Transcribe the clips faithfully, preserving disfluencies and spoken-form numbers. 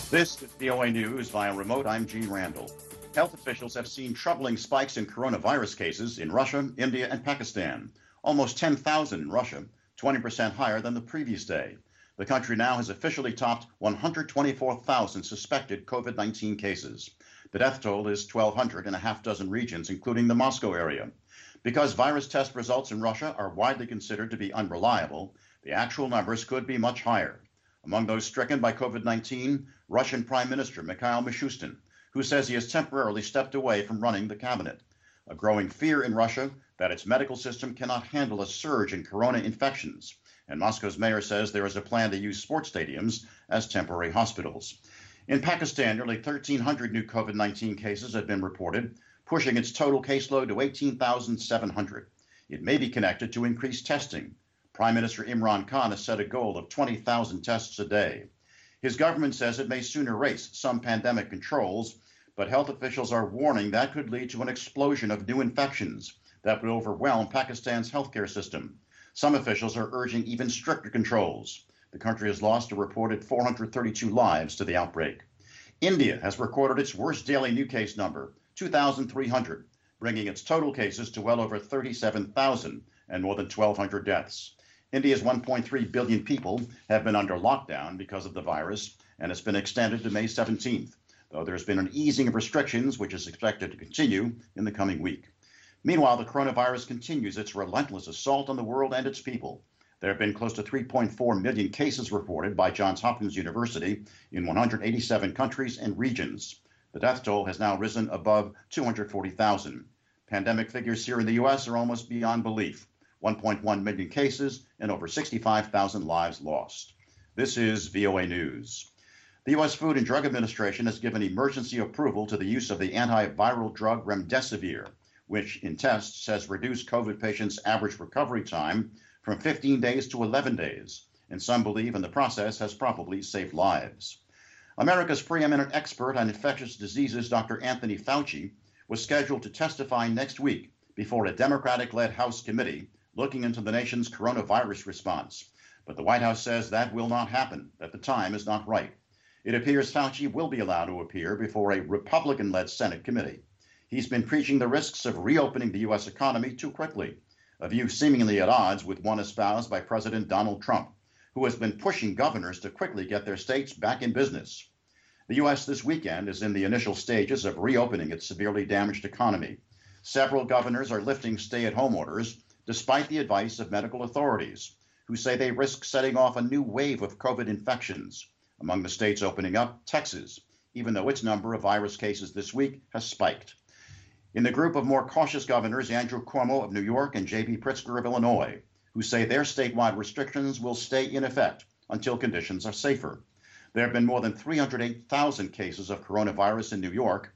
This is V O A News via remote. I'm Gene Randall. Health officials have seen troubling spikes in coronavirus cases in Russia, India, and Pakistan. Almost ten thousand in Russia, twenty percent higher than the previous day. The country now has officially topped one hundred twenty-four thousand suspected COVID nineteen cases. The death toll is twelve hundred in a half dozen regions, including the Moscow area. Because virus test results in Russia are widely considered to be unreliable, the actual numbers could be much higher. Among those stricken by COVID nineteen, Russian Prime Minister Mikhail Mishustin, who says he has temporarily stepped away from running the cabinet. A growing fear in Russia that its medical system cannot handle a surge in corona infections. And Moscow's mayor says there is a plan to use sports stadiums as temporary hospitals. In Pakistan, nearly thirteen hundred new COVID nineteen cases have been reported, pushing its total caseload to eighteen thousand seven hundred. It may be connected to increased testing. Prime Minister Imran Khan has set a goal of twenty thousand tests a day. His government says it may soon erase some pandemic controls, but health officials are warning that could lead to an explosion of new infections that would overwhelm Pakistan's healthcare system. Some officials are urging even stricter controls. The country has lost a reported four hundred thirty-two lives to the outbreak. India has recorded its worst daily new case number, two thousand three hundred, bringing its total cases to well over thirty-seven thousand and more than twelve hundred deaths. India's one point three billion people have been under lockdown because of the virus, and it's been extended to May seventeenth, though there's been an easing of restrictions, which is expected to continue in the coming week. Meanwhile, the coronavirus continues its relentless assault on the world and its people. There have been close to three point four million cases reported by Johns Hopkins University in one hundred eighty-seven countries and regions. The death toll has now risen above two hundred forty thousand. Pandemic figures here in the U S are almost beyond belief. one point one million cases and over sixty-five thousand lives lost. This is V O A News. The U S Food and Drug Administration has given emergency approval to the use of the antiviral drug remdesivir, which in tests has reduced COVID patients' average recovery time from fifteen days to eleven days, and some believe in the process has probably saved lives. America's preeminent expert on infectious diseases, Doctor Anthony Fauci, was scheduled to testify next week before a Democratic-led House committee looking into the nation's coronavirus response. But the White House says that will not happen, that the time is not right. It appears Fauci will be allowed to appear before a Republican-led Senate committee. He's been preaching the risks of reopening the U S economy too quickly, a view seemingly at odds with one espoused by President Donald Trump, who has been pushing governors to quickly get their states back in business. The U S this weekend is in the initial stages of reopening its severely damaged economy. Several governors are lifting stay-at-home orders, despite the advice of medical authorities, who say they risk setting off a new wave of COVID infections. Among the states opening up, Texas, even though its number of virus cases this week has spiked. In the group of more cautious governors, Andrew Cuomo of New York and J B Pritzker of Illinois, who say their statewide restrictions will stay in effect until conditions are safer. There have been more than three hundred eight thousand cases of coronavirus in New York,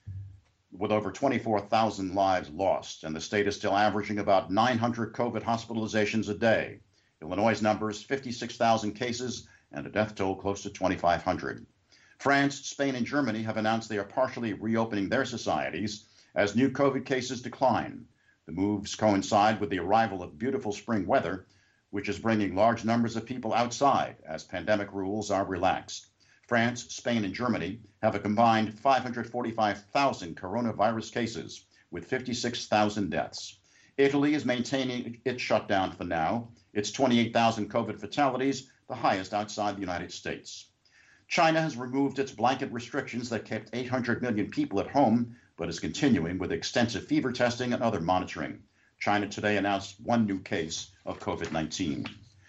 with over twenty-four thousand lives lost, and the state is still averaging about nine hundred COVID hospitalizations a day. Illinois' numbers, fifty-six thousand cases and a death toll close to twenty-five hundred. France, Spain, and Germany have announced they are partially reopening their societies as new COVID cases decline. The moves coincide with the arrival of beautiful spring weather, which is bringing large numbers of people outside as pandemic rules are relaxed. France, Spain, and Germany have a combined five hundred forty-five thousand coronavirus cases with fifty-six thousand deaths. Italy is maintaining its shutdown for now. Its twenty-eight thousand COVID fatalities, the highest outside the United States. China has removed its blanket restrictions that kept eight hundred million people at home, but is continuing with extensive fever testing and other monitoring. China today announced one new case of COVID nineteen.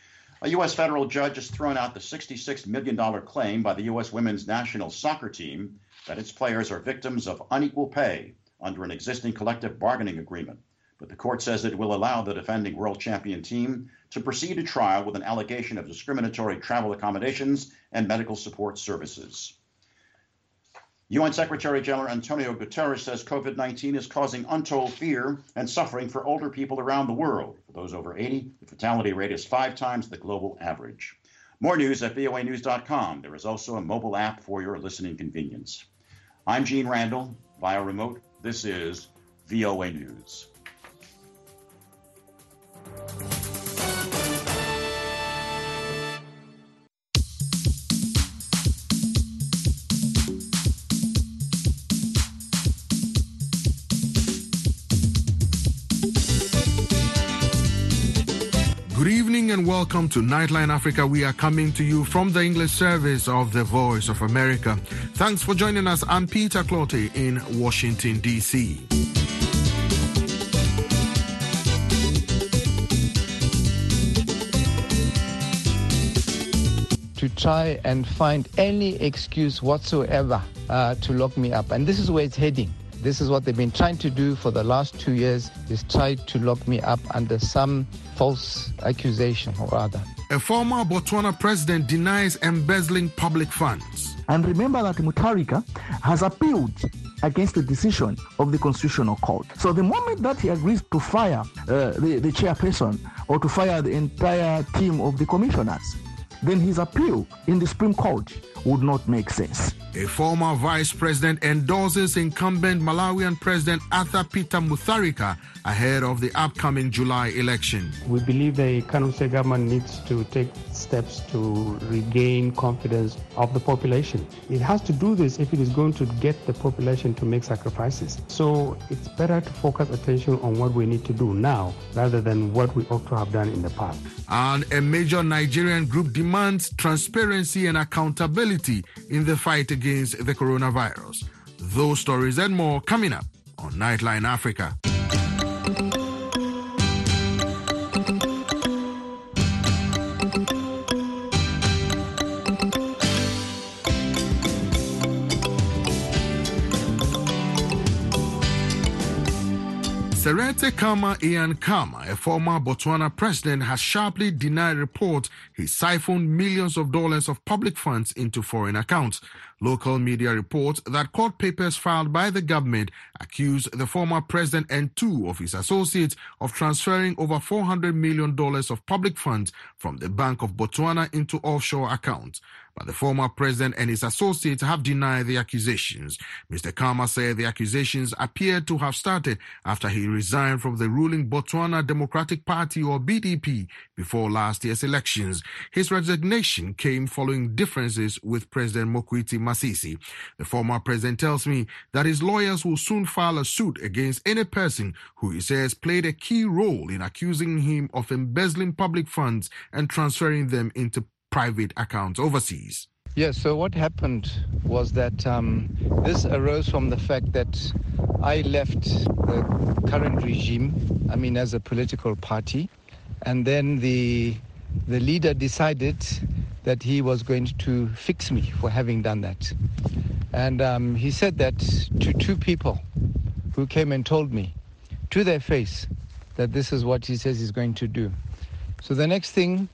A U S federal judge has thrown out the sixty-six million dollars claim by the U S women's national soccer team that its players are victims of unequal pay under an existing collective bargaining agreement. But the court says it will allow the defending world champion team to proceed to trial with an allegation of discriminatory travel accommodations and medical support services. U N Secretary General Antonio Guterres says COVID nineteen is causing untold fear and suffering for older people around the world. For those over eighty, the fatality rate is five times the global average. More news at V O A news dot com. There is also a mobile app for your listening convenience. I'm Gene Randall. Via remote, this is V O A News. Good evening and welcome to Nightline Africa. We are coming to you from the English service of the Voice of America. Thanks for joining us. I'm Peter Clottey in Washington, D C To try and find any excuse whatsoever uh, to lock me up. And this is where it's heading. This is what they've been trying to do for the last two years, is try to lock me up under some false accusation or other. A former Botswana president denies embezzling public funds. And remember that Mutharika has appealed against the decision of the Constitutional Court. So the moment that he agrees to fire uh, the, the chairperson or to fire the entire team of the commissioners, then his appeal in the Supreme Court would not make sense. A former vice president endorses incumbent Malawian President Arthur Peter Mutharika ahead of the upcoming July election. We believe the Kanu State government needs to take steps to regain confidence of the population. It has to do this if it is going to get the population to make sacrifices. So it's better to focus attention on what we need to do now rather than what we ought to have done in the past. And a major Nigerian group demands transparency and accountability in the fight against the coronavirus. Those stories and more coming up on Nightline Africa. Seretse Khama Ian Khama, a former Botswana president, has sharply denied reports he siphoned millions of dollars of public funds into foreign accounts. Local media reports that court papers filed by the government accuse the former president and two of his associates of transferring over four hundred million dollars of public funds from the Bank of Botswana into offshore accounts. But the former president and his associates have denied the accusations. Mister Khama said the accusations appeared to have started after he resigned from the ruling Botswana Democratic Party, or B D P, before last year's elections. His resignation came following differences with President Mokwetsi Masisi. The former president tells me that his lawyers will soon file a suit against any person who he says played a key role in accusing him of embezzling public funds and transferring them into private accounts overseas. Yes, so what happened was that um, this arose from the fact that I left the current regime, I mean as a political party, and then the the leader decided that he was going to fix me for having done that. And um, he said that to two people who came and told me to their face that this is what he says he's going to do. So the next thing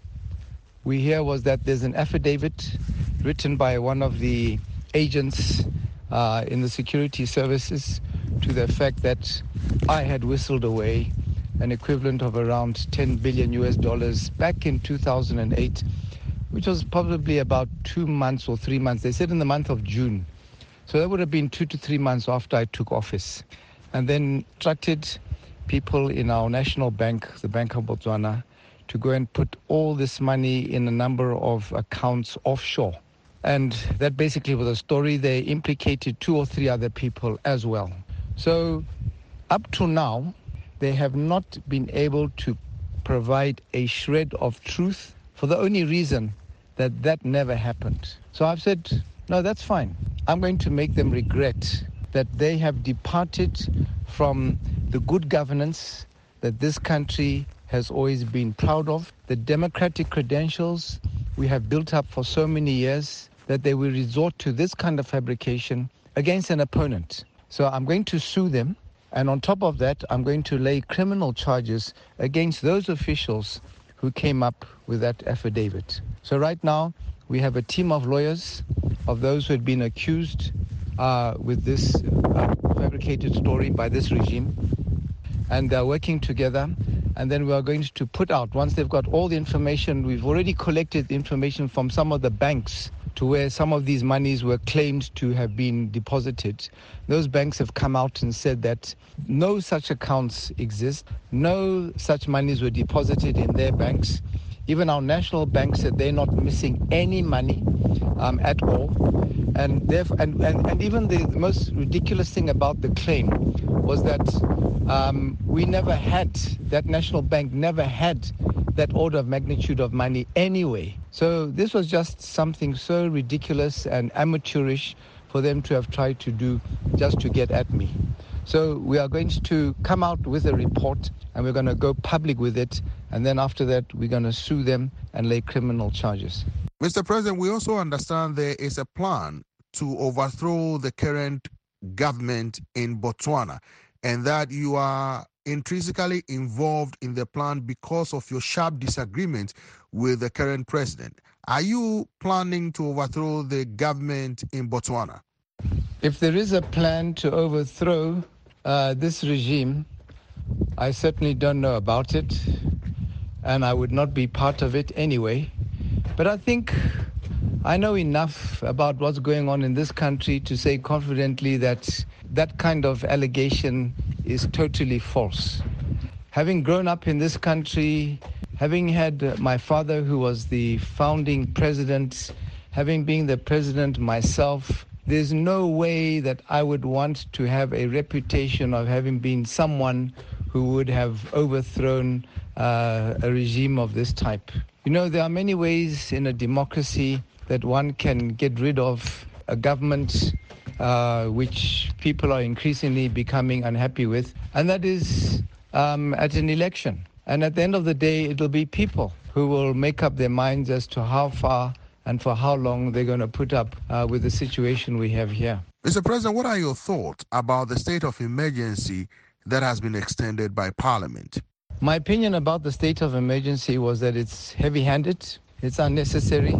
we hear was that there's an affidavit written by one of the agents uh, in the security services to the effect that I had whistled away an equivalent of around ten billion U S dollars back in two thousand eight, which was probably about two months or three months. They said in the month of June. So that would have been two to three months after I took office. And then instructed people in our national bank, the Bank of Botswana, to go and put all this money in a number of accounts offshore. And that basically was a story. They implicated two or three other people as well. So up to now, they have not been able to provide a shred of truth for the only reason that that never happened. So I've said, no, that's fine. I'm going to make them regret that they have departed from the good governance that this country has always been proud of, the democratic credentials we have built up for so many years, that they will resort to this kind of fabrication against an opponent. So I'm going to sue them, and on top of that, I'm going to lay criminal charges against those officials who came up with that affidavit. So right now, we have a team of lawyers of those who had been accused uh, with this uh, fabricated story by this regime, and they're working together. And then we are going to put out, once they've got all the information, we've already collected information from some of the banks to where some of these monies were claimed to have been deposited. Those banks have come out and said that no such accounts exist, no such monies were deposited in their banks. Even our national bank said they're not missing any money um, at all. And, and, and, and even the most ridiculous thing about the claim was that um, we never had, that national bank never had that order of magnitude of money anyway. So this was just something so ridiculous and amateurish for them to have tried to do just to get at me. So we are going to come out with a report and we're going to go public with it. And then after that, we're going to sue them and lay criminal charges. Mister President, we also understand there is a plan to overthrow the current government in Botswana, and that you are intrinsically involved in the plan because of your sharp disagreement with the current president. Are you planning to overthrow the government in Botswana? If there is a plan to overthrow uh, this regime, I certainly don't know about it, and I would not be part of it anyway. But I think I know enough about what's going on in this country to say confidently that that kind of allegation is totally false. Having grown up in this country, having had my father who was the founding president, having been the president myself, there's no way that I would want to have a reputation of having been someone who would have overthrown uh, a regime of this type. You know, there are many ways in a democracy that one can get rid of a government uh, which people are increasingly becoming unhappy with, and that is um, at an election. And at the end of the day, it'll be people who will make up their minds as to how far and for how long they're going to put up uh, with the situation we have here. Mister President, what are your thoughts about the state of emergency that has been extended by Parliament? My opinion about the state of emergency was that it's heavy-handed, it's unnecessary.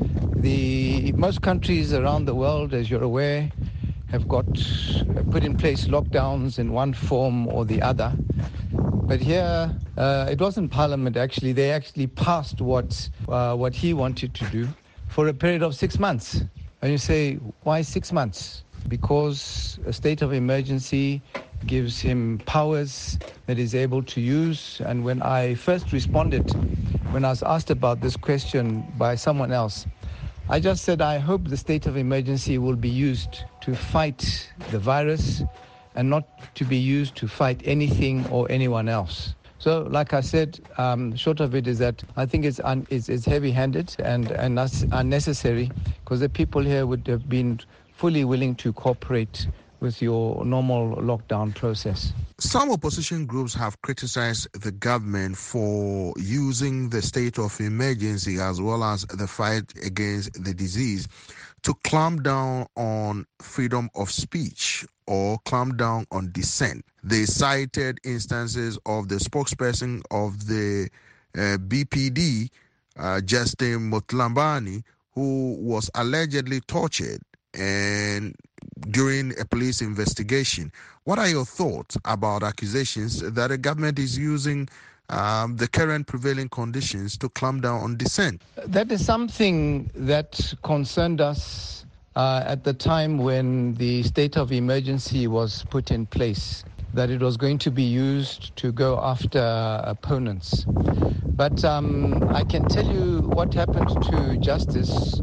The most countries around the world, as you're aware, have got have put in place lockdowns in one form or the other. But here, uh, it wasn't Parliament actually. They actually passed what uh, what he wanted to do for a period of six months. And you say, why six months? Because a state of emergency gives him powers that he's able to use. And when I first responded, when I was asked about this question by someone else, I just said, I hope the state of emergency will be used to fight the virus and not to be used to fight anything or anyone else. So, like I said, um, short of it is that I think it's, un- it's, it's heavy-handed and, and that's unnecessary, because the people here would have been fully willing to cooperate with your normal lockdown process. Some opposition groups have criticized the government for using the state of emergency as well as the fight against the disease to clamp down on freedom of speech or clamp down on dissent. They cited instances of the spokesperson of the uh, B P D, uh, Justin Motlambane, who was allegedly tortured and during a police investigation. What are your thoughts about accusations that the government is using um, the current prevailing conditions to clamp down on dissent? That is something that concerned us uh, at the time when the state of emergency was put in place, that it was going to be used to go after opponents. But um, I can tell you what happened to Justice,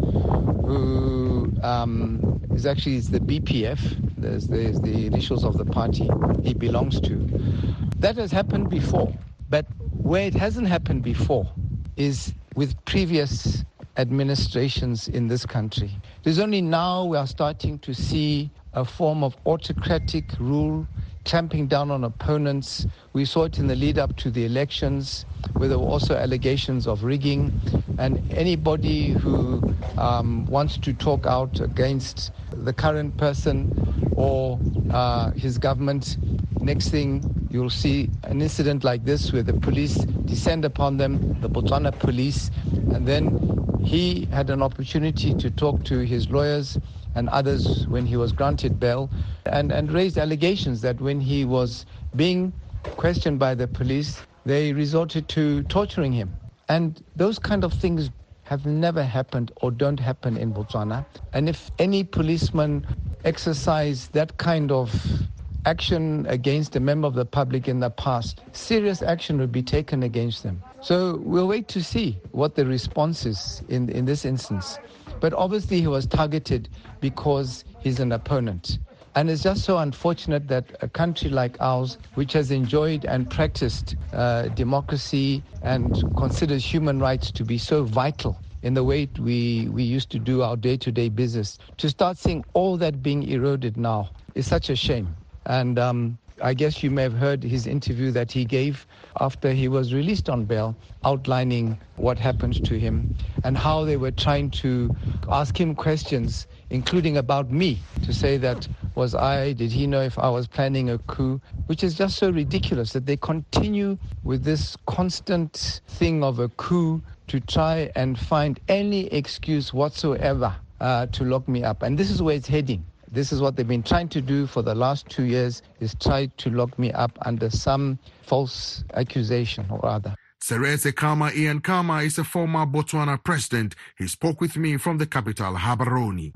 who um, is actually is the B P F, there's, there's the initials of the party he belongs to. That has happened before, but where it hasn't happened before is with previous administrations in this country. It is only now we are starting to see a form of autocratic rule, clamping down on opponents. We saw it in the lead up to the elections, where there were also allegations of rigging. And anybody who um, wants to talk out against the current person or uh, his government, next thing you'll see an incident like this where the police descend upon them, the Botswana police, and then he had an opportunity to talk to his lawyers and others when he was granted bail, and, and raised allegations that when he was being questioned by the police, they resorted to torturing him. And those kind of things have never happened or don't happen in Botswana. And if any policeman exercised that kind of action against a member of the public in the past, serious action would be taken against them. So we'll wait to see what the response is in, in this instance. But obviously he was targeted because he's an opponent. And it's just so unfortunate that a country like ours, which has enjoyed and practiced uh, democracy and considers human rights to be so vital in the way we, we used to do our day-to-day business, to start seeing all that being eroded now is such a shame. And um, I guess you may have heard his interview that he gave after he was released on bail, outlining what happened to him and how they were trying to ask him questions, including about me, to say that was I, did he know if I was planning a coup, which is just so ridiculous that they continue with this constant thing of a coup to try and find any excuse whatsoever uh, to lock me up. And this is where it's heading. This is what they've been trying to do for the last two years, is try to lock me up under some false accusation or other. Seretse Khama Ian Khama is a former Botswana president. He spoke with me from the capital, Gaborone.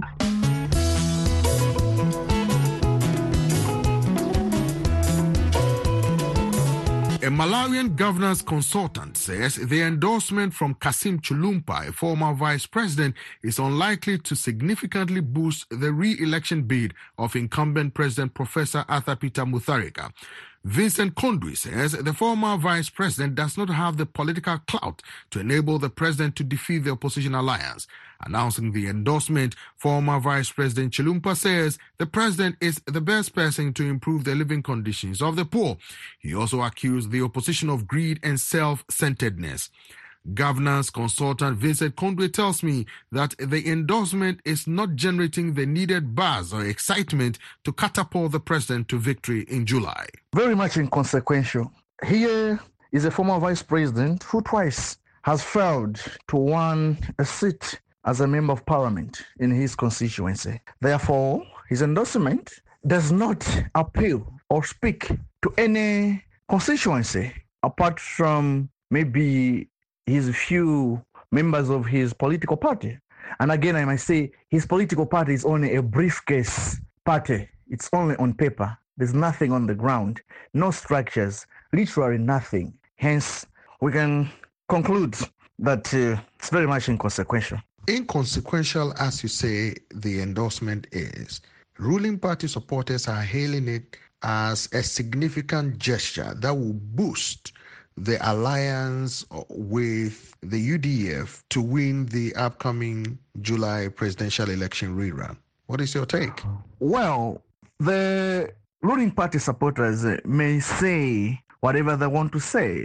A Malawian governance consultant says the endorsement from Kassim Chilumpa, a former vice president, is unlikely to significantly boost the re-election bid of incumbent President Professor Arthur Peter Mutharika. Vincent Kondwi says the former vice president does not have the political clout to enable the president to defeat the opposition alliance. Announcing the endorsement, former Vice President Chilumpa says the president is the best person to improve the living conditions of the poor. He also accused the opposition of greed and self-centeredness. Governance consultant Vincent Kondwe tells me that the endorsement is not generating the needed buzz or excitement to catapult the president to victory in July. Very much inconsequential. Here is a former vice president who twice has failed to win a seat as a member of parliament in his constituency. Therefore, his endorsement does not appeal or speak to any constituency apart from maybe his few members of his political party. And again, I must say, his political party is only a briefcase party. It's only on paper. There's nothing on the ground, no structures, literally nothing. Hence, we can conclude that uh, it's very much inconsequential. Inconsequential, as you say, the endorsement is. Ruling party supporters are hailing it as a significant gesture that will boost the alliance with the U D F to win the upcoming July presidential election rerun. What is your take? Well, the ruling party supporters may say whatever they want to say,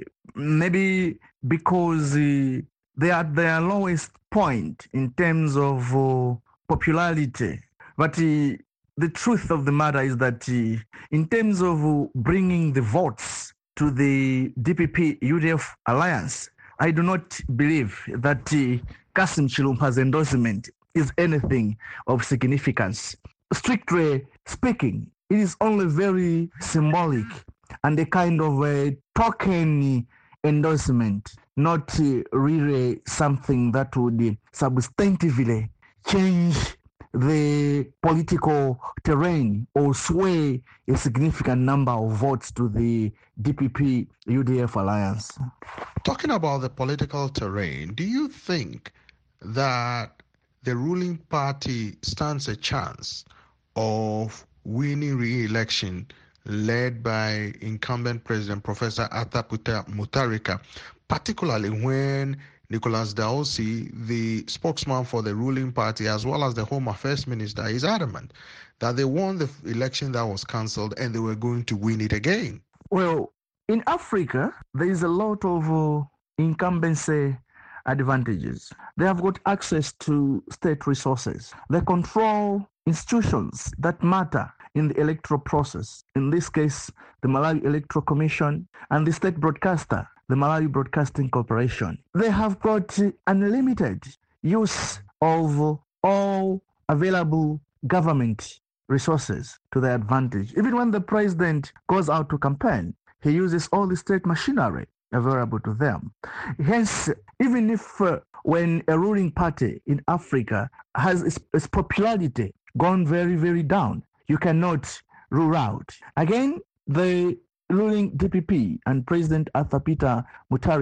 maybe because uh, they are at their lowest point in terms of uh, popularity. But uh, the truth of the matter is that uh, in terms of uh, bringing the votes to the D P P U D F alliance, I do not believe that uh, Kassim Chilumpa's endorsement is anything of significance. Strictly speaking, it is only very symbolic and a kind of a token endorsement, not uh, really something that would uh, substantively change the political terrain or sway a significant number of votes to the D P P U D F alliance. Talking about the political terrain, do you think that the ruling party stands a chance of winning re-election led by incumbent President Professor Arthur Peter Mutharika, particularly when Nicholas Daosi, the spokesman for the ruling party, as well as the Home Affairs Minister, is adamant that they won the election that was cancelled and they were going to win it again? Well, in Africa, there is a lot of uh, incumbency advantages. They have got access to state resources. They control institutions that matter in the electoral process. In this case, the Malawi Electoral Commission and the state broadcaster, the Malawi Broadcasting Corporation. They have got unlimited use of all available government resources to their advantage. Even when the president goes out to campaign, he uses all the state machinery available to them. Hence, even if uh, when a ruling party in Africa has its, its popularity gone very, very down, you cannot rule out. Again, the ruling D P P and President Arthur Peter Mutharika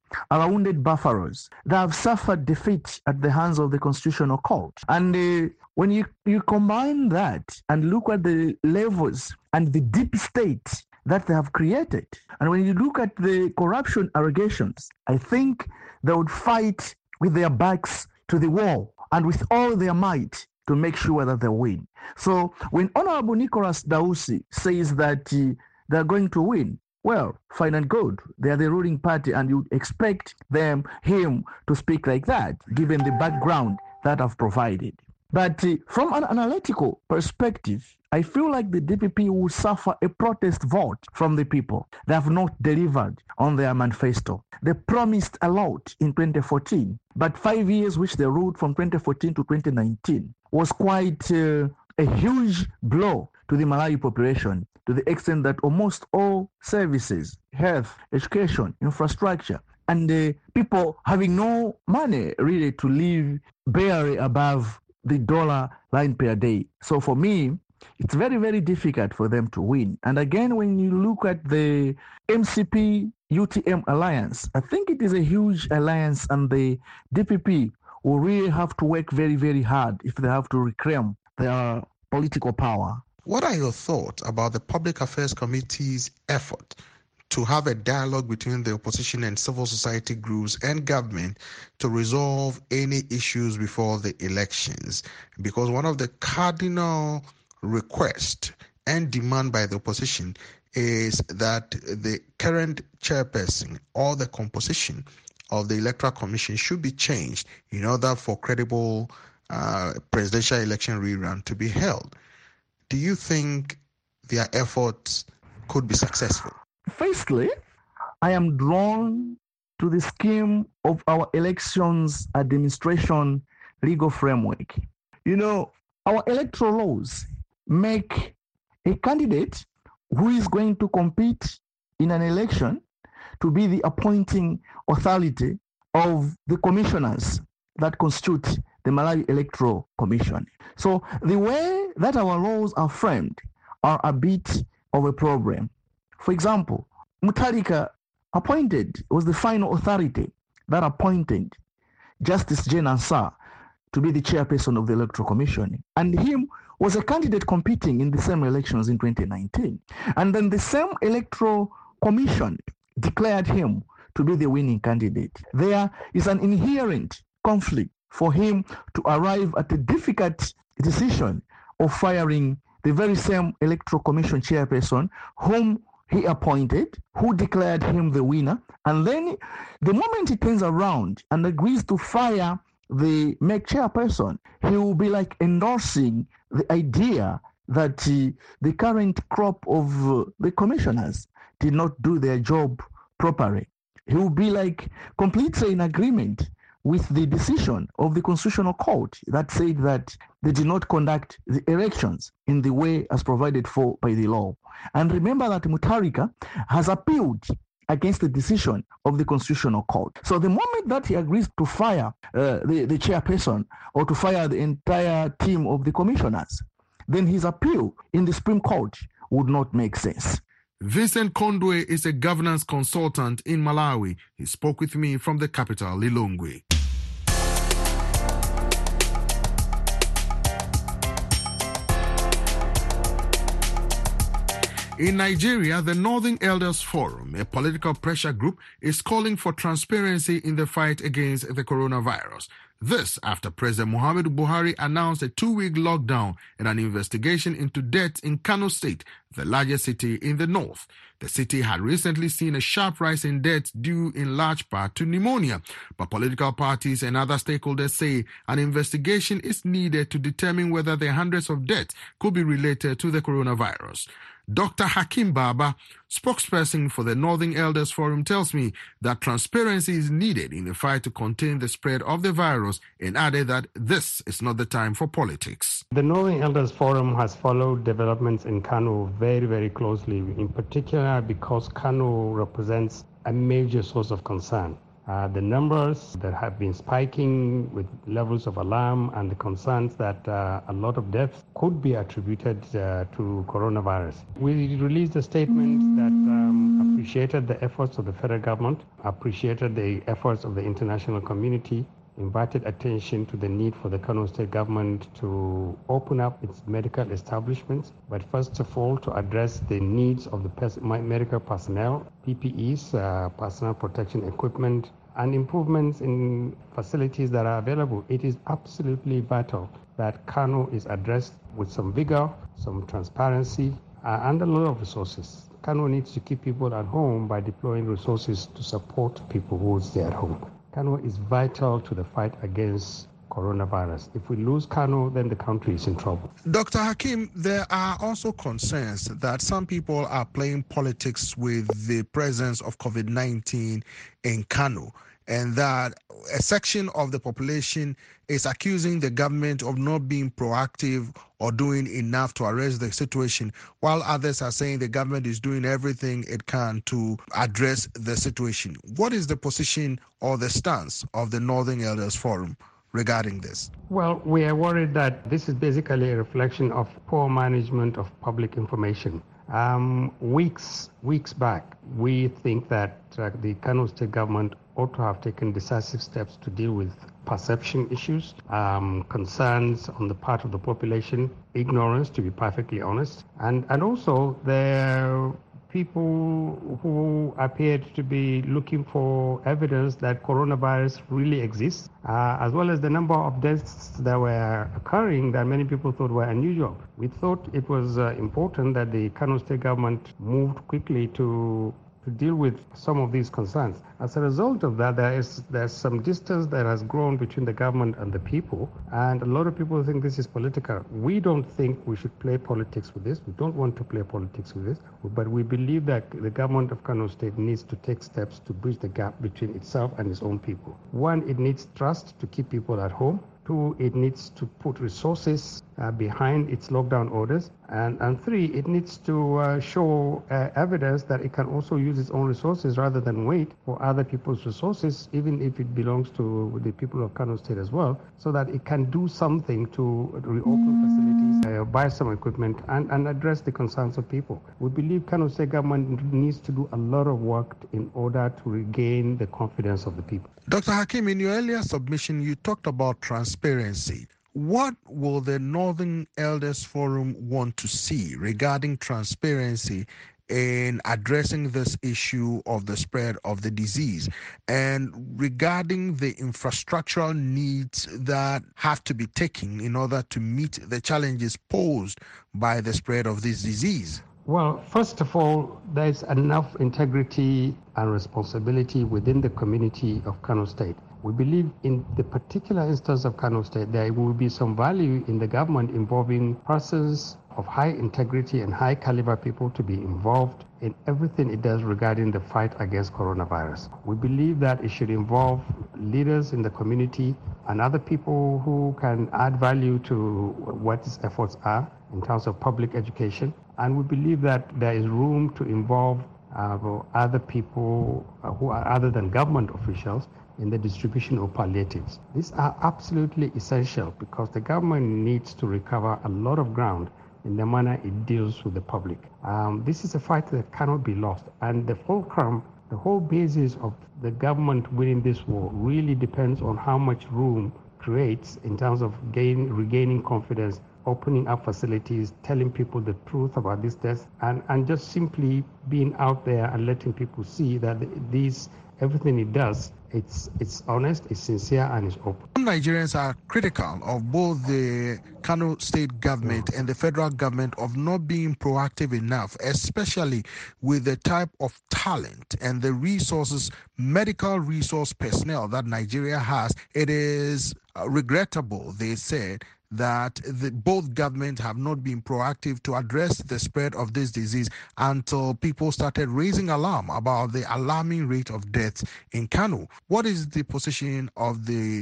are wounded buffaloes that have suffered defeat at the hands of the Constitutional Court. And uh, when you, you combine that and look at the levels and the deep state that they have created, and when you look at the corruption allegations, I think they would fight with their backs to the wall and with all their might to make sure that they win. So when Honorable Nicholas Dausi says that uh, they're going to win, well, fine and good. They are the ruling party, and you expect them, him, to speak like that, given the background that I've provided. But uh, from an analytical perspective, I feel like the D P P will suffer a protest vote from the people. They have not delivered on their manifesto. They promised a lot in twenty fourteen, but five years which they ruled from twenty fourteen to twenty nineteen was quite uh, a huge blow to the Malawi population, to the extent that almost all services, health, education, infrastructure, and uh, people having no money really to live barely above the dollar line per day. So for me, it's very, very difficult for them to win. And again, when you look at the M C P U T M alliance, I think it is a huge alliance, and the D P P will really have to work very, very hard if they have to reclaim their political power. What are your thoughts about the Public Affairs Committee's effort to have a dialogue between the opposition and civil society groups and government to resolve any issues before the elections? Because one of the cardinal requests and demand by the opposition is that the current chairperson or the composition of the Electoral Commission should be changed in order for credible uh, presidential election rerun to be held. Do you think their efforts could be successful? Firstly, I am drawn to the scheme of our elections administration legal framework. You know, our electoral laws make a candidate who is going to compete in an election to be the appointing authority of the commissioners that constitute the Malawi Electoral Commission. So the way that our laws are framed are a bit of a problem. For example, Mutharika appointed, was the final authority that appointed Justice Jane Ansah to be the chairperson of the Electoral Commission. And him was a candidate competing in the same elections in twenty nineteen. And then the same Electoral Commission declared him to be the winning candidate. There is an inherent conflict for him to arrive at a difficult decision of firing the very same Electoral Commission chairperson whom he appointed, who declared him the winner. And then the moment he turns around and agrees to fire the M E C chairperson, he will be like endorsing the idea that uh, the current crop of uh, the commissioners did not do their job properly. He will be like completely in agreement with the decision of the Constitutional Court that said that they did not conduct the elections in the way as provided for by the law. And remember that Mutharika has appealed against the decision of the Constitutional Court. So the moment that he agrees to fire uh, the, the chairperson or to fire the entire team of the commissioners, then his appeal in the Supreme Court would not make sense. Vincent Kondwe is a governance consultant in Malawi. He spoke with me from the capital, Lilongwe. In Nigeria, the Northern Elders Forum, a political pressure group, is calling for transparency in the fight against the coronavirus. This after President Muhammadu Buhari announced a two-week lockdown and an investigation into deaths in Kano State, the largest city in the north. The city had recently seen a sharp rise in deaths due in large part to pneumonia, but political parties and other stakeholders say an investigation is needed to determine whether the hundreds of deaths could be related to the coronavirus. Doctor Hakim Baba, spokesperson for the Northern Elders Forum, tells me that transparency is needed in the fight to contain the spread of the virus and added that this is not the time for politics. The Northern Elders Forum has followed developments in Kano very, very closely, in particular because Kano represents a major source of concern. Uh, the numbers that have been spiking with levels of alarm and the concerns that uh, a lot of deaths could be attributed uh, to coronavirus. We released a statement that um, appreciated the efforts of the federal government, appreciated the efforts of the international community, invited attention to the need for the Kano State government to open up its medical establishments, but first of all to address the needs of the pers- medical personnel, P P Es, uh, personal protection equipment, and improvements in facilities that are available. It is absolutely vital that Kano is addressed with some vigor, some transparency, uh, and a lot of resources. Kano needs to keep people at home by deploying resources to support people who stay at home. Kano is vital to the fight against coronavirus. If we lose Kano, then the country is in trouble. Doctor Hakim, there are also concerns that some people are playing politics with the presence of COVID nineteen in Kano, and that a section of the population is accusing the government of not being proactive or doing enough to arrest the situation, while others are saying the government is doing everything it can to address the situation. What is the position or the stance of the Northern Elders Forum regarding this? Well, we are worried that this is basically a reflection of poor management of public information. Um, weeks, weeks back, we think that uh, the Kano State government ought to have taken decisive steps to deal with perception issues, um, concerns on the part of the population, ignorance, to be perfectly honest, and, and also there people who appeared to be looking for evidence that coronavirus really exists, uh, as well as the number of deaths that were occurring that many people thought were unusual. We thought it was uh, important that the Kano State government moved quickly to to deal with some of these concerns. As a result of that, there is there's some distance that has grown between the government and the people, and a lot of people think this is political. We don't think we should play politics with this. We don't want to play politics with this, but we believe that the government of Kano State needs to take steps to bridge the gap between itself and its own people. One, it needs trust to keep people at home. Two, it needs to put resources uh, behind its lockdown orders. And, and three, it needs to uh, show uh, evidence that it can also use its own resources rather than wait for other people's resources, even if it belongs to the people of Kano State as well, so that it can do something to reopen facilities, uh, buy some equipment, and, and address the concerns of people. We believe Kano State government needs to do a lot of work in order to regain the confidence of the people. Doctor Hakim, in your earlier submission, you talked about transparency. What will the Northern Elders Forum want to see regarding transparency in addressing this issue of the spread of the disease, and regarding the infrastructural needs that have to be taken in order to meet the challenges posed by the spread of this disease? Well, first of all, there's enough integrity and responsibility within the community of Kano State. We believe in the particular instance of Kano State, there will be some value in the government involving persons of high integrity and high caliber people to be involved in everything it does regarding the fight against coronavirus. We believe that it should involve leaders in the community and other people who can add value to what its efforts are in terms of public education. And we believe that there is room to involve uh, other people uh, who are other than government officials in the distribution of palliatives. These are absolutely essential because the government needs to recover a lot of ground in the manner it deals with the public. Um, this is a fight that cannot be lost, and the fulcrum, the whole basis of the government winning this war really depends on how much room creates in terms of gain, regaining confidence, opening up facilities, telling people the truth about this test, and, and just simply being out there and letting people see that these everything it does, it's it's honest, it's sincere, and it's open. Some Nigerians are critical of both the Kano State government and the federal government of not being proactive enough, especially with the type of talent and the resources, medical resource personnel that Nigeria has. It is uh, regrettable, they said, that the, both governments have not been proactive to address the spread of this disease until people started raising alarm about the alarming rate of deaths in Kano. What is the position of the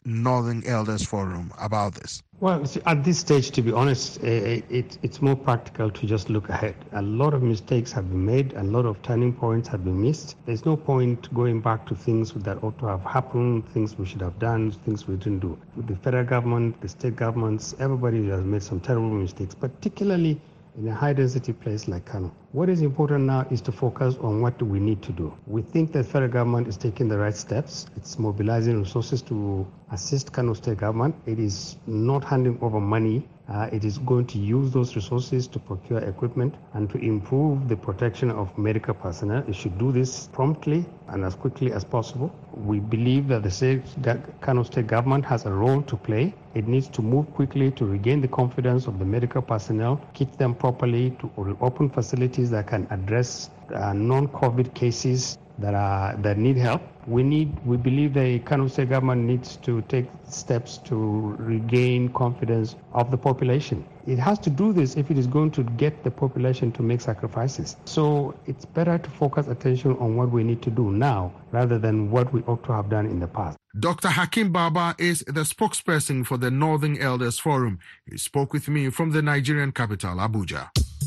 Northern Elders Forum about this? Well, see, at this stage, to be honest, uh, it, it's more practical to just look ahead. A lot of mistakes have been made, a lot of turning points have been missed. There's no point going back to things that ought to have happened, things we should have done, things we didn't do. With the federal government, the state governments, everybody has made some terrible mistakes, particularly in a high-density place like Kano. What is important now is to focus on what do we need to do. We think the federal government is taking the right steps. It's mobilizing resources to assist Kano State government. It is not handing over money. Uh, it is going to use those resources to procure equipment and to improve the protection of medical personnel. It should do this promptly and as quickly as possible. We believe that the state, Kano State government has a role to play. It needs to move quickly to regain the confidence of the medical personnel, keep them properly, to open facilities that can address uh, non-COVID cases that are that need help. We need, we believe the Kano State government needs to take steps to regain confidence of the population. It has to do this if it is going to get the population to make sacrifices. So it's better to focus attention on what we need to do now rather than what we ought to have done in the past. Doctor Hakim Baba is the spokesperson for the Northern Elders Forum. He spoke with me from the Nigerian capital, Abuja.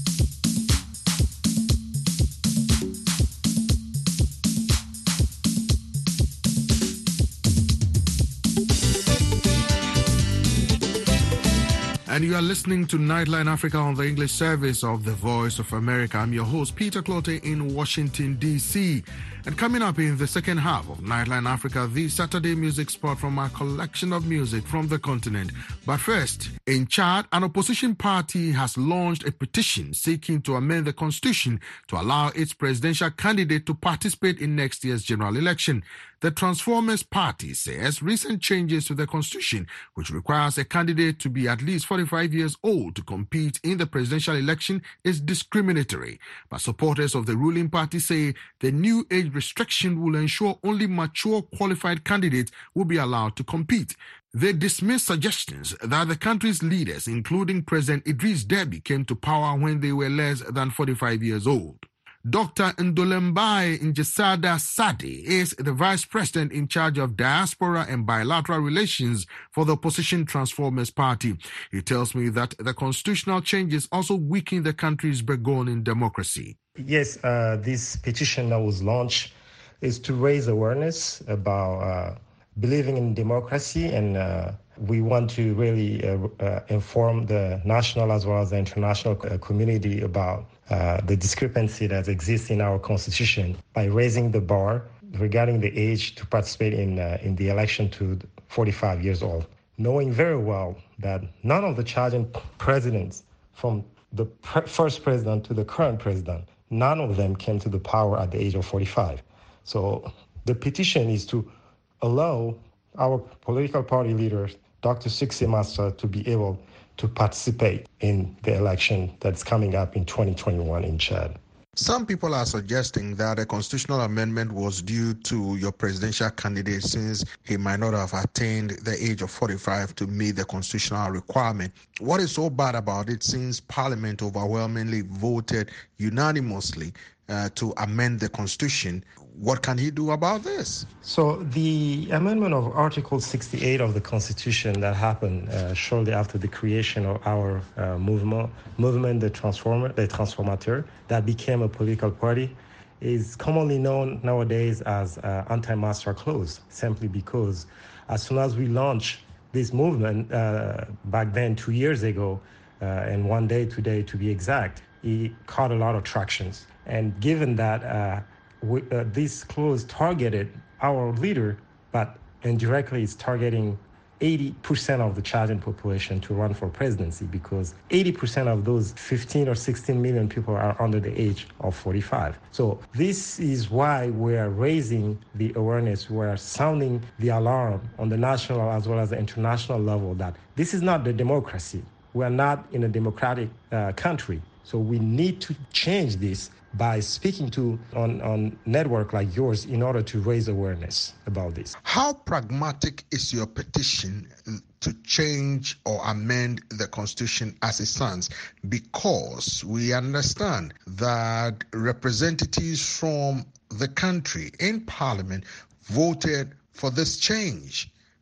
And you are listening to Nightline Africa on the English service of the Voice of America. I'm your host, Peter Clote in Washington, D C And coming up in the second half of Nightline Africa, the Saturday music spot from our collection of music from the continent. But first, in Chad, an opposition party has launched a petition seeking to amend the constitution to allow its presidential candidate to participate in next year's general election. The Transformers Party says recent changes to the constitution, which requires a candidate to be at least forty-five years old to compete in the presidential election, is discriminatory. But supporters of the ruling party say the new age restriction will ensure only mature qualified candidates will be allowed to compete. They dismiss suggestions that the country's leaders, including President Idris Deby, came to power when they were less than forty-five years old. Doctor Ndolembai Njesada Sadi is the vice president in charge of diaspora and bilateral relations for the opposition Transformers Party. He tells me that the constitutional changes also weaken the country's Burgoynean democracy. Yes, uh, this petition that was launched is to raise awareness about uh, believing in democracy, and uh, we want to really uh, uh, inform the national as well as the international uh, community about uh, the discrepancy that exists in our constitution by raising the bar regarding the age to participate in uh, in the election to forty-five years old, knowing very well that none of the charging presidents, from the pre- first president to the current president, none of them came to the power at the age of forty-five. So the petition is to allow our political party leaders, Doctor Suksay Masra, to be able to participate in the election that's coming up in twenty twenty-one in Chad. Some people are suggesting that a constitutional amendment was due to your presidential candidate since he might not have attained the age of forty-five to meet the constitutional requirement. What is so bad about it since Parliament overwhelmingly voted unanimously uh, to amend the constitution? What can he do about this? So the amendment of Article sixty-eight of the Constitution that happened uh, shortly after the creation of our uh, movement, movement, the Transformer, the Transformateur, that became a political party, is commonly known nowadays as uh, anti-Masra clause, simply because as soon as we launched this movement uh, back then, two years ago, uh, and one day today to be exact, it caught a lot of tractions. And given that uh, We, uh, this clause targeted our leader, but indirectly it's targeting eighty percent of the Chadian population to run for presidency, because eighty percent of those fifteen or sixteen million people are under the age of forty-five. So this is why we are raising the awareness, we are sounding the alarm on the national as well as the international level that this is not the democracy. We are not in a democratic uh, country. So we need to change this by speaking to on, on network like yours in order to raise awareness about this. How pragmatic is your petition to change or amend the constitution as it stands? Because we understand that representatives from the country in parliament voted for this change.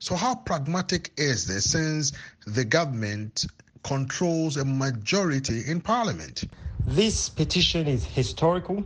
So how pragmatic is this, since the government controls a majority in parliament? This petition is historical.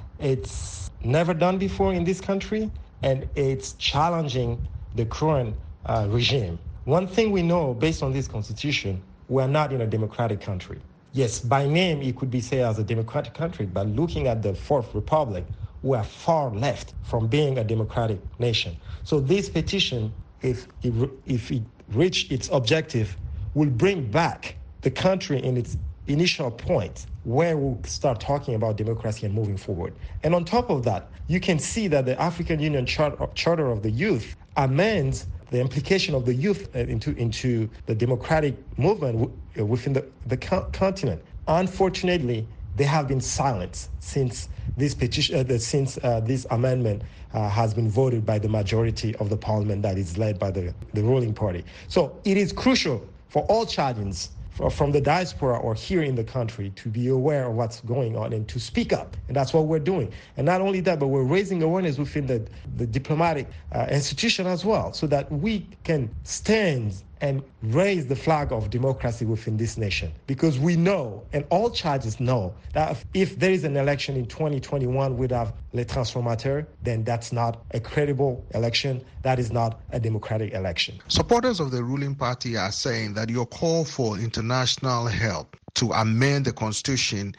It's never done before in this country, and it's challenging the current uh, regime. One thing we know based on this constitution, we're not in a democratic country. Yes, by name it could be said as a democratic country, but looking at the Fourth Republic, we are far left from being a democratic nation. So this petition, if it, if it reach its objective, will bring back the country in its initial point where we'll start talking about democracy and moving forward. And on top of that, you can see that the African Union Charter, Charter of the Youth amends the implication of the youth into, into the democratic movement within the, the continent. Unfortunately, they have been silent since this petition, uh, since uh, this amendment uh, has been voted by the majority of the parliament that is led by the, the ruling party. So it is crucial for all Chadians from the diaspora or here in the country to be aware of what's going on and to speak up. And that's what we're doing. And not only that, but we're raising awareness within the, the diplomatic uh, institution as well, so that we can stand and raise the flag of democracy within this nation. Because we know, and all Chadians know, that if there is an election in twenty twenty-one without Les Transformateurs, then that's not a credible election. That is not a democratic election. Supporters of the ruling party are saying that your call for international help to amend the constitution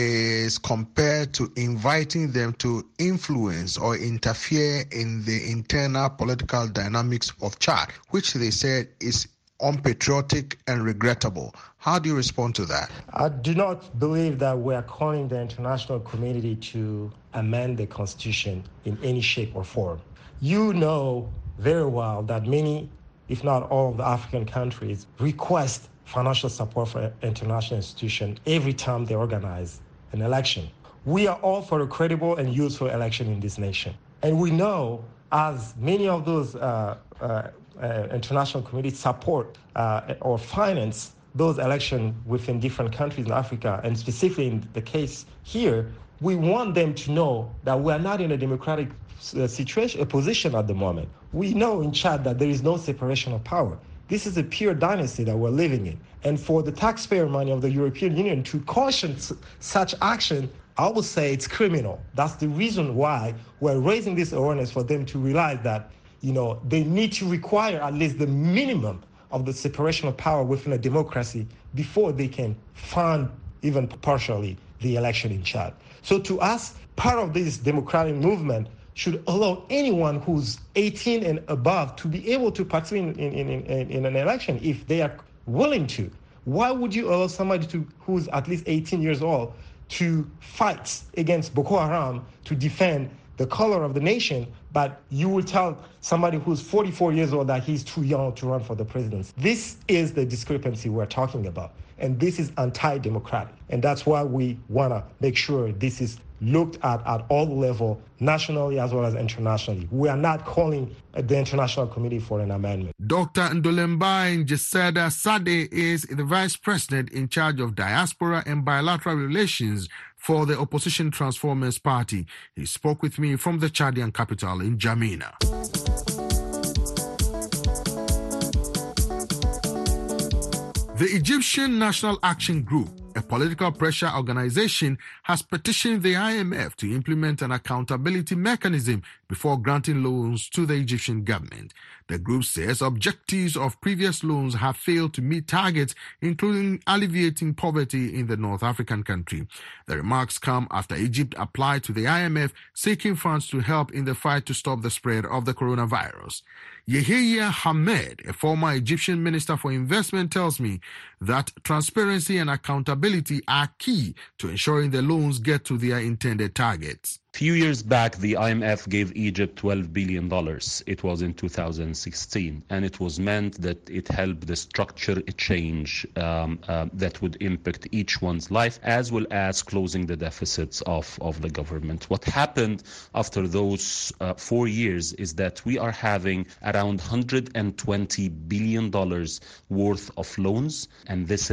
is compared to inviting them to influence or interfere in the internal political dynamics of Chad, which they said is unpatriotic and regrettable. How do you respond to that? I do not believe that we are calling the international community to amend the constitution in any shape or form. You know very well that many, if not all, of the African countries request financial support for international institutions every time they organize an election. We are all for a credible and useful election in this nation. And we know, as many of those uh, uh, uh, international communities support uh, or finance those elections within different countries in Africa, and specifically in the case here, we want them to know that we are not in a democratic uh, situation, a position at the moment. We know in Chad that there is no separation of power. This is a pure dynasty that we're living in. And for the taxpayer money of the European Union to caution s- such action, I would say it's criminal. That's the reason why we're raising this awareness for them to realize that, you know, they need to require at least the minimum of the separation of power within a democracy before they can fund, even partially, the election in Chad. So to us, part of this democratic movement should allow anyone who's eighteen and above to be able to participate in, in, in, in an election if they are willing to. Why would you allow somebody to who's at least eighteen years old to fight against Boko Haram to defend the color of the nation, but you will tell somebody who's forty-four years old that he's too young to run for the presidency? This is the discrepancy we're talking about, and this is anti-democratic. And that's why we want to make sure this is looked at at all levels, nationally as well as internationally. We are not calling the international committee for an amendment. Doctor Ndolemba Njeseda Sade is the vice president in charge of diaspora and bilateral relations for the opposition Transformers Party. He spoke with me from the Chadian capital in N'Djamena. The Egyptian National Action Group, a political pressure organization, has petitioned the I M F to implement an accountability mechanism before granting loans to the Egyptian government. The group says objectives of previous loans have failed to meet targets, including alleviating poverty in the North African country. The remarks come after Egypt applied to the I M F seeking funds to help in the fight to stop the spread of the coronavirus. Yehia Hamed, a former Egyptian minister for investment, tells me that transparency and accountability are key to ensuring the loans get to their intended targets. A few years back, the I M F gave Egypt twelve billion dollars. It was in two thousand sixteen, and it was meant that it helped the structure change um, uh, that would impact each one's life, as well as closing the deficits of, of the government. What happened after those uh, four years is that we are having around one hundred twenty billion dollars worth of loans, and this is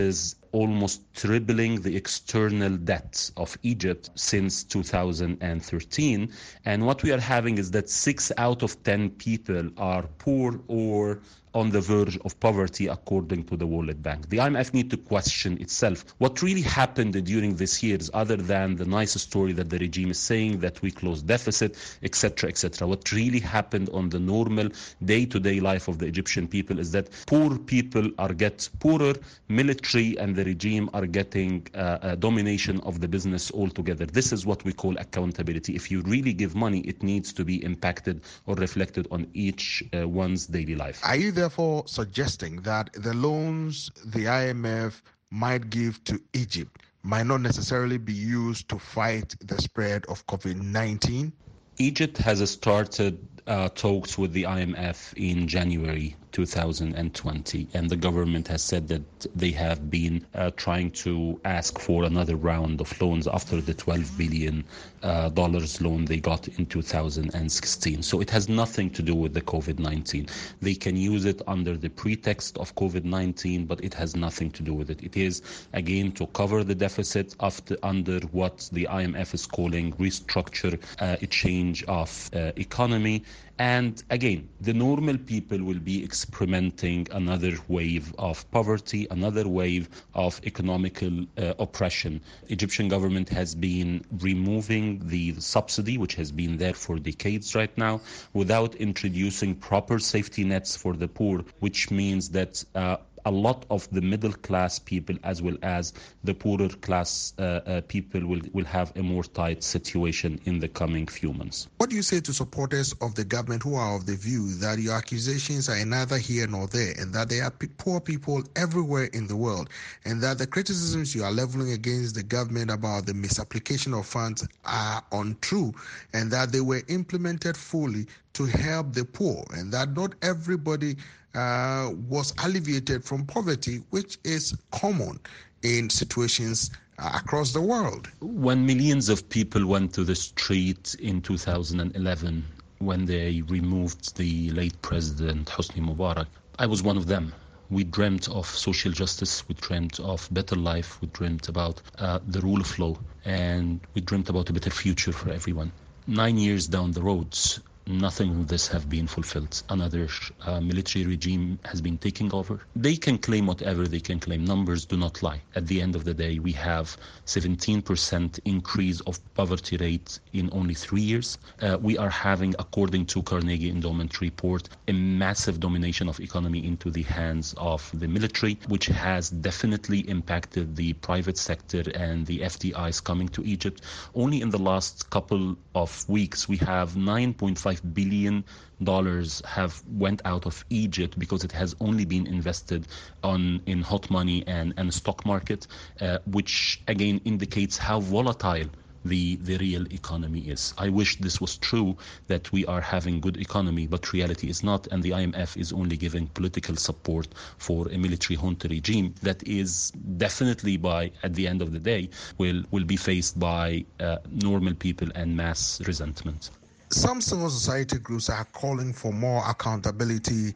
almost tripling the external debt of Egypt since two thousand thirteen. And what we are having is that six out of ten people are poor or on the verge of poverty, according to the World Bank. The I M F need to question itself. What really happened during these years, other than the nice story that the regime is saying that we closed deficit, et cetera, et cetera, what really happened on the normal day-to-day life of the Egyptian people is that poor people are get poorer, military and the regime are getting uh, a domination of the business altogether. This is what we call accountability. If you really give money, it needs to be impacted or reflected on each uh, one's daily life. Are you therefore suggesting that the loans the I M F might give to Egypt might not necessarily be used to fight the spread of COVID nineteen? Egypt has started uh, talks with the I M F in January two thousand twenty, and the government has said that they have been uh, trying to ask for another round of loans after the twelve billion dollars uh, loan they got in two thousand sixteen. So it has nothing to do with the COVID nineteen. They can use it under the pretext of COVID nineteen, but it has nothing to do with it. It is, again, to cover the deficit after, under what the I M F is calling restructure, uh, a change of uh, economy. And again, the normal people will be experimenting another wave of poverty, another wave of economical uh, oppression. Egyptian government has been removing the subsidy, which has been there for decades right now, without introducing proper safety nets for the poor, which means that uh, a lot of the middle class people as well as the poorer class uh, uh, people will, will have a more tight situation in the coming few months. What do you say to supporters of the government who are of the view that your accusations are neither here nor there, and that there are p- poor people everywhere in the world, and that the criticisms you are leveling against the government about the misapplication of funds are untrue, and that they were implemented fully to help the poor, and that not everybody uh, was alleviated from poverty, which is common in situations uh, across the world? When millions of people went to the street in two thousand eleven, when they removed the late President Hosni Mubarak, I was one of them. We dreamt of social justice, we dreamt of better life, we dreamt about uh, the rule of law, and we dreamt about a better future for everyone. Nine years down the road, nothing of this have been fulfilled. Another uh, military regime has been taking over. They can claim whatever they can claim. Numbers do not lie. At the end of the day, we have seventeen percent increase of poverty rate in only three years. Uh, we are having, according to Carnegie Endowment report, a massive domination of economy into the hands of the military, which has definitely impacted the private sector and the F D Is coming to Egypt. Only in the last couple of weeks, we have nine point five billion dollars have went out of Egypt because it has only been invested on in hot money and, and stock market, uh, which again indicates how volatile the, the real economy is. I wish this was true, that we are having good economy, but reality is not, and the I M F is only giving political support for a military junta regime that is definitely, by at the end of the day, will, will be faced by uh, normal people and mass resentment. Some civil society groups are calling for more accountability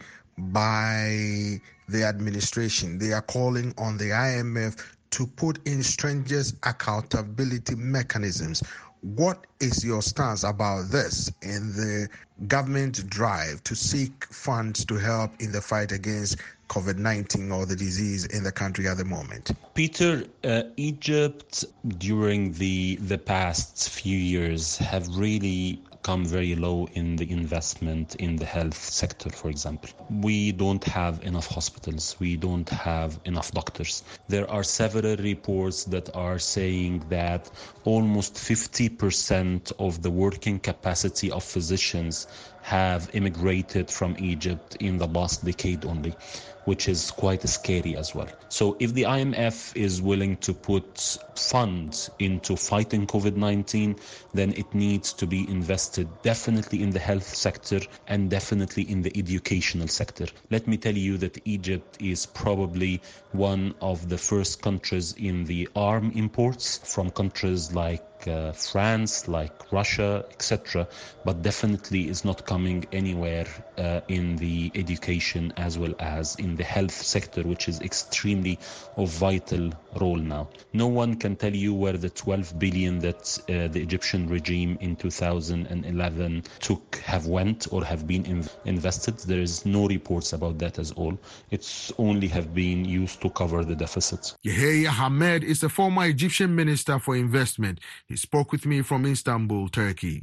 by the administration. They are calling on the I M F to put in stringent accountability mechanisms. What is your stance about this in the government drive to seek funds to help in the fight against COVID nineteen or the disease in the country at the moment? Peter, uh, Egypt during the the past few years have really come very low in the investment in the health sector, for example. We don't have enough hospitals. We don't have enough doctors. There are several reports that are saying that almost fifty percent of the working capacity of physicians have immigrated from Egypt in the last decade only, which is quite scary as well. So if the I M F is willing to put funds into fighting COVID nineteen, then it needs to be invested definitely in the health sector and definitely in the educational sector. Let me tell you that Egypt is probably one of the first countries in the arm imports from countries like like uh, France, like Russia, et cetera, but definitely is not coming anywhere uh, in the education as well as in the health sector, which is extremely of vital role now. No one can tell you where the twelve billion that uh, the Egyptian regime in two thousand eleven took have went or have been in- invested. There is no reports about that at all. It's only have been used to cover the deficits. Yahya Hamed is a former Egyptian minister for investment. He spoke with me from Istanbul, Turkey.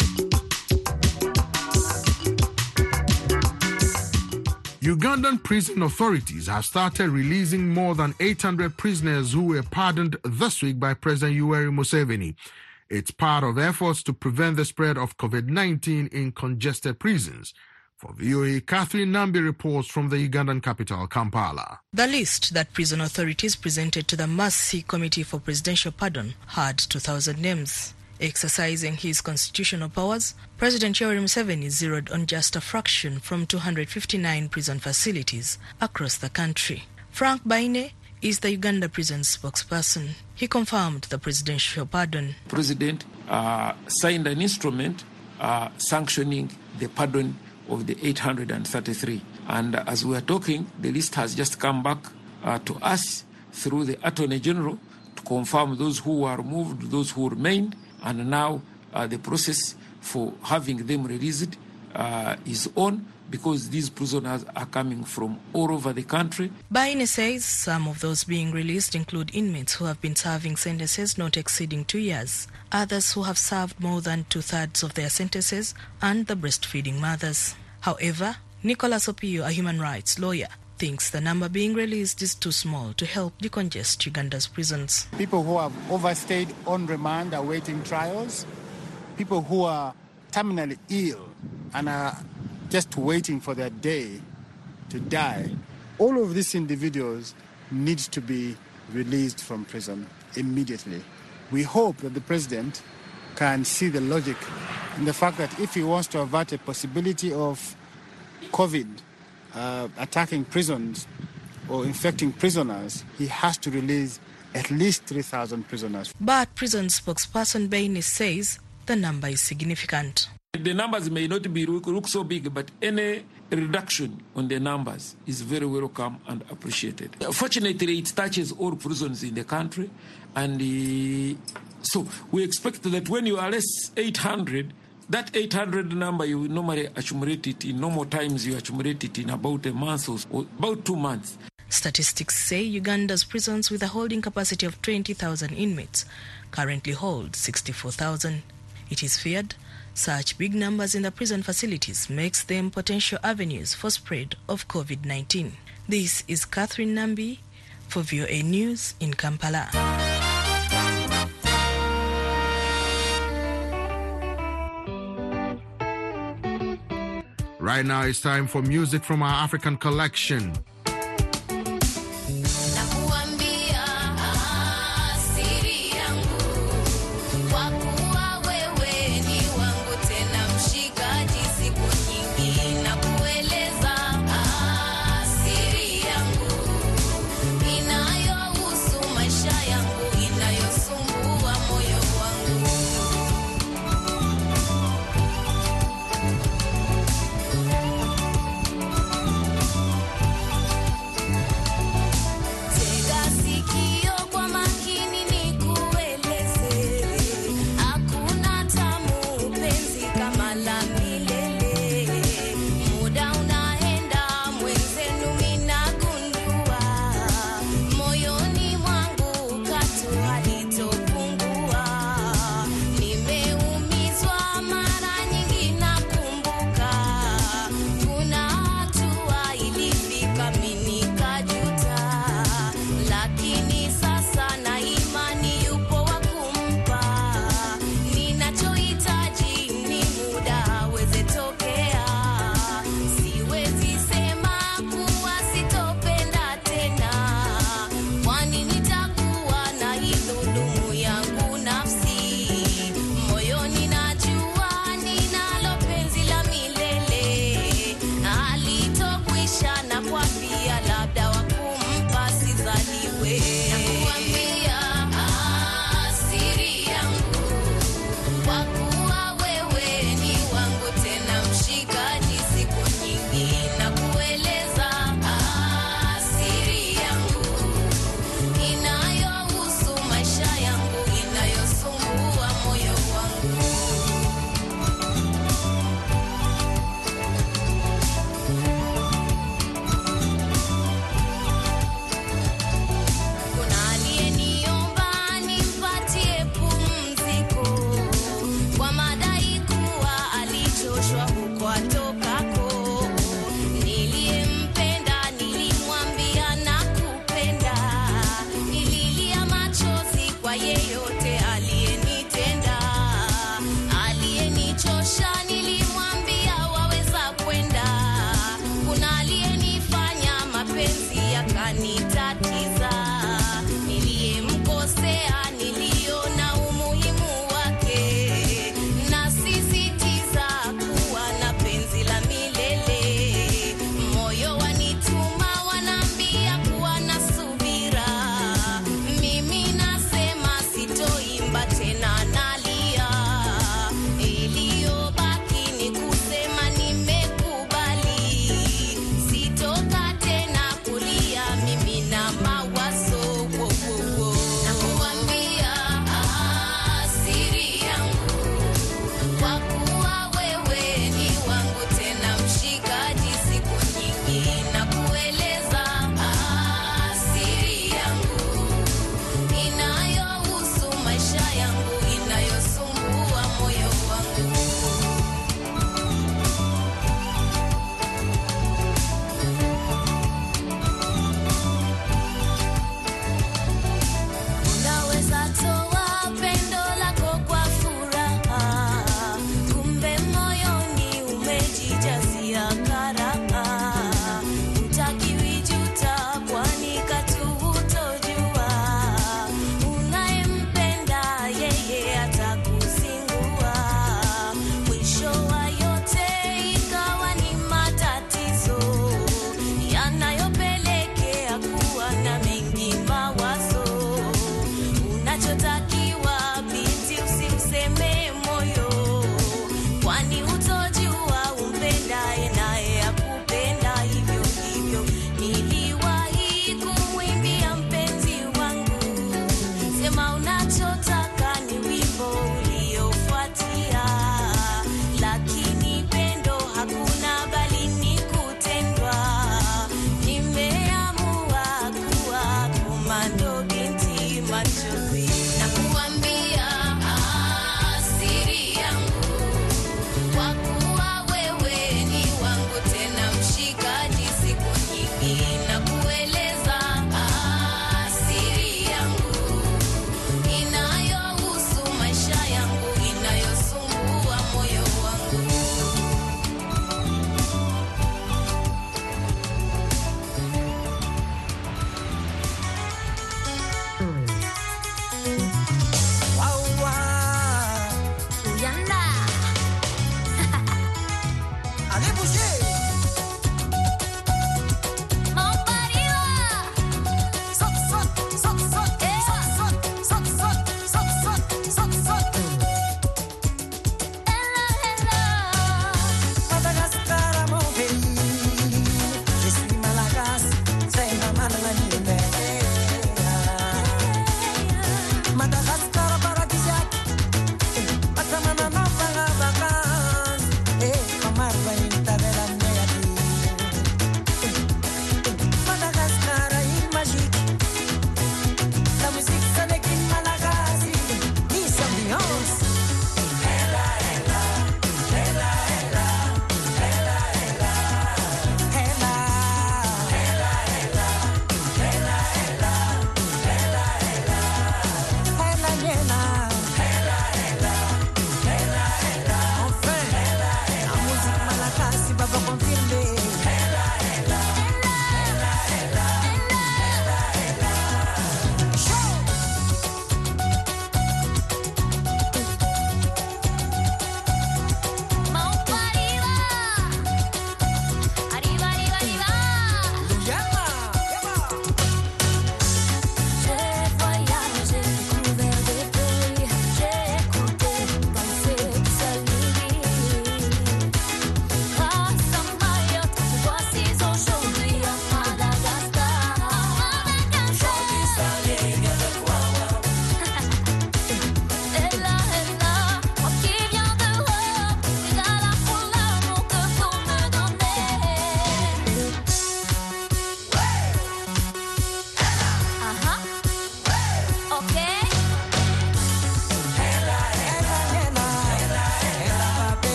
Ugandan prison authorities have started releasing more than eight hundred prisoners who were pardoned this week by President Yoweri Museveni. It's part of efforts to prevent the spread of covid nineteen in congested prisons. For V O A, Catherine Nambi reports from the Ugandan capital, Kampala. The list that prison authorities presented to the Mercy Committee for Presidential Pardon had two thousand names. Exercising his constitutional powers, President Yoweri Museveni zeroed on just a fraction from two hundred fifty-nine prison facilities across the country. Frank Baine is the Uganda prison spokesperson. He confirmed the presidential pardon. President uh, signed an instrument uh, sanctioning the pardon of the eight hundred thirty-three. And uh, as we are talking, the list has just come back uh, to us through the Attorney General to confirm those who were removed, those who remained, and now uh, the process for having them released uh, is on, because these prisoners are coming from all over the country. Baine says some of those being released include inmates who have been serving sentences not exceeding two years, others who have served more than two-thirds of their sentences, and the breastfeeding mothers. However, Nicholas Opio, a human rights lawyer, thinks the number being released is too small to help decongest Uganda's prisons. People who have overstayed on remand awaiting trials, people who are terminally ill and are just waiting for their day to die. All of these individuals need to be released from prison immediately. We hope that the president can see the logic in the fact that if he wants to avert a possibility of COVID uh, attacking prisons or infecting prisoners, he has to release at least three thousand prisoners. But prison spokesperson Baine says the number is significant. The numbers may not be look, look so big, but any reduction on the numbers is very welcome and appreciated. Fortunately, it touches all prisons in the country, and uh, so we expect that when you arrest eight hundred, that eight hundred number, you normally accumulate it in normal times, you accumulate it in about a month or, or about two months. Statistics say Uganda's prisons with a holding capacity of twenty thousand inmates currently hold sixty-four thousand. It is feared such big numbers in the prison facilities makes them potential avenues for spread of covid nineteen. This is Catherine Nambi for V O A News in Kampala. Right now it's time for music from our African collection. yeyote aliyenitenda, aliyenichosha nilimwambia waweza kwenda. Kuna aliyenifanya mapenzi yakanitatiza, niliyemkosea niliona umuhimu wake, nasisitiza kuwa na penzi la milele. Moyo wanituma wanaambia kuwa na subira, mimi nasema sitoimba tena, nalia. Iliyobaki ni kusema nimekubali, sitoka tena kulia mimi na mawazo. Wo, wo, wo. Nakuambia ah, siri yangu, kwa kuwa wewe ni wangu tena mshikaji siku nyingi, na kueleza ah, siri yangu inayohusu maisha yangu, inayosumbua moyo wangu. Unaweza toa pendo lako kwa furaha, kumbe moyoni umejijazia karaha. Hutakiwi juta, kwani katu hutojua. Unayempenda yeye atakuzingua. Mwisho wa yote ikawa ni matatizo yanayopelekea kuwa na mengi mawazo. Unachotakiwa binti, usimseme moyo, kwani utojua umpendaye naye akupenda hivyo hivyo. Niliwahi kumwimbia mpenzi wangu, sema unachotaka ni wimbo uliofuatia, lakini pendo hakuna bali ni kutendwa. Nimeamua kuwa komando binti machozi. Nakuambia ah, siri yangu, kwa kuwa wewe ni wangu tena mshikaji siku nyingi, na kueleza ah, siri yangu inayohusu maisha yangu, inayosumbua moyo wangu.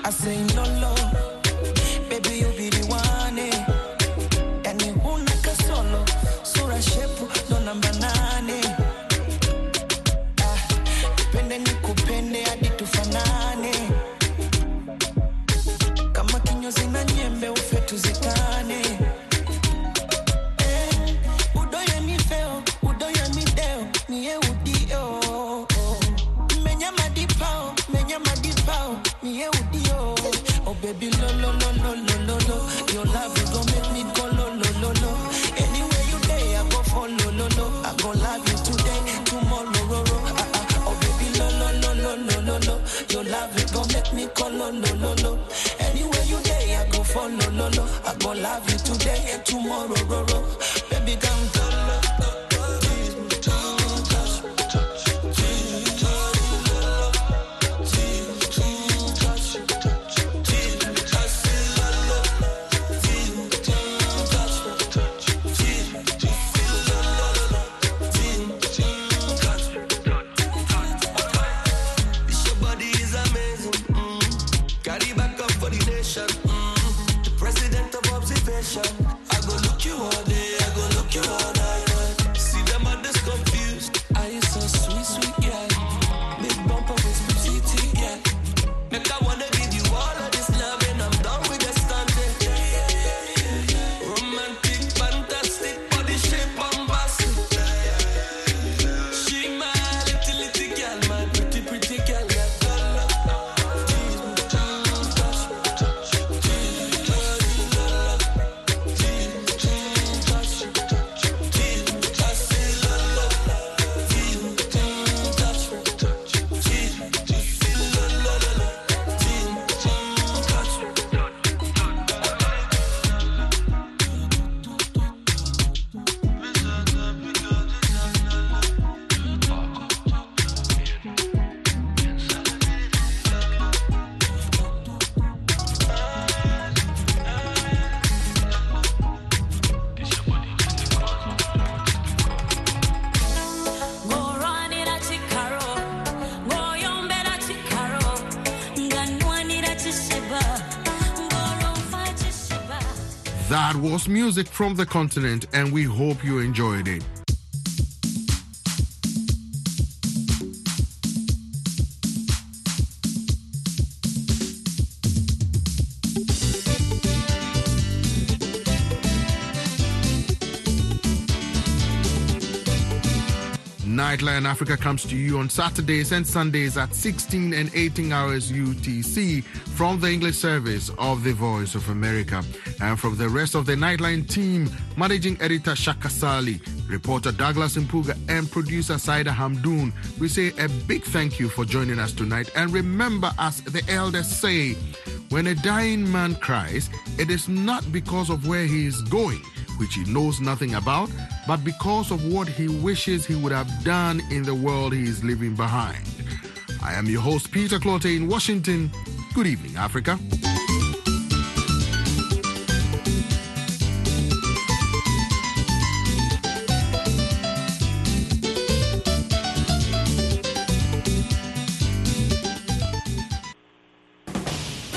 I say no, no, baby you be the one, eh. Yani huna kasolo, sura shepu no namba nane. Ah, nipende nikupende hadi tufanane. Kama kinyozi na nyembe ufe tuzikane. Eh, udoye mi feo, udoye mi deo, niye udio. Menyama dipao, menyama dipao, niye udio. Oh baby lo lo lo lo lo lo lo, your love is gonna make me go lo lo lo lo. Anywhere you day I go follow lo lo. I go love you today, tomorrow ro ro. Ah ah. Oh baby lo lo lo lo lo lo lo, your love is gonna make me go lo lo lo lo. Anywhere you day I go follow lo lo. I go love you today, tomorrow ro ro. Baby come to lo. I go look you all day, I go look you all night. See them others confused. Are you so sweet, sweet, yeah? Big bump of this petite, yeah. Make I wanna give you all of this love and I'm done with the stunting. Romantic, fantastic, body shape, bombastic. She my little, little girl, my pretty, pretty girl, yeah. That was music from the continent, and we hope you enjoyed it. Nightline Africa comes to you on Saturdays and Sundays at sixteen and eighteen hours U T C from the English service of the Voice of America. And from the rest of the Nightline team, Managing Editor Shaka Sali, reporter Douglas Mpuga, and producer Saida Hamdoun, we say a big thank you for joining us tonight. And remember, as the elders say, when a dying man cries, it is not because of where he is going, which he knows nothing about, but because of what he wishes he would have done in the world he is leaving behind. I am your host, Peter Clote in Washington. Good evening, Africa.